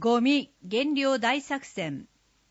ゴミ減量大作戦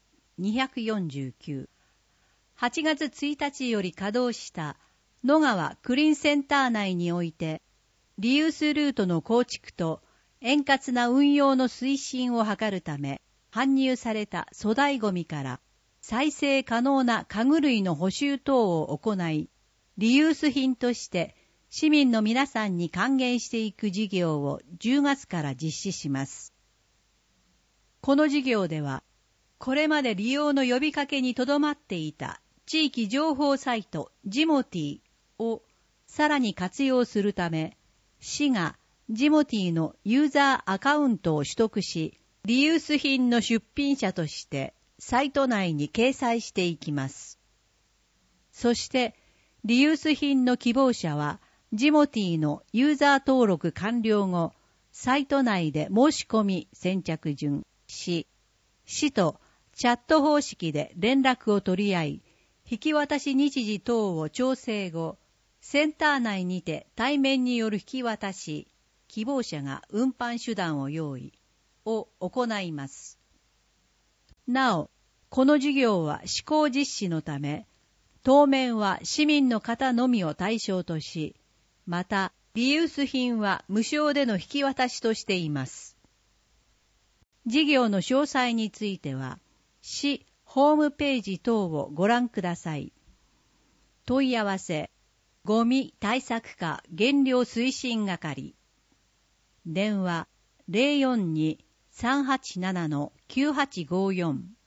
249。8月1日より稼働した野川クリーンセンター内において、リユースルートの構築と円滑な運用の推進を図るため、搬入された粗大ゴミから再生可能な家具類の補修等を行い、リユース品として市民の皆さんに還元していく事業を10月から実施します。この事業では、これまで利用の呼びかけにとどまっていた地域情報サイトジモティをさらに活用するため、市がジモティのユーザーアカウントを取得し、リユース品の出品者としてサイト内に掲載していきます。そして、リユース品の希望者は、ジモティのユーザー登録完了後、サイト内で申し込み先着順し、市とチャット方式で連絡を取り合い、引き渡し日時等を調整後、センター内にて対面による引き渡し、希望者が運搬手段を用意を行います。なお、この事業は施行実施のため、当面は市民の方のみを対象とし、また、リユース品は無償での引き渡しとしています。事業の詳細については、市ホームページ等をご覧ください。問い合わせ、ゴミ対策課減量推進係。電話 042-387-9854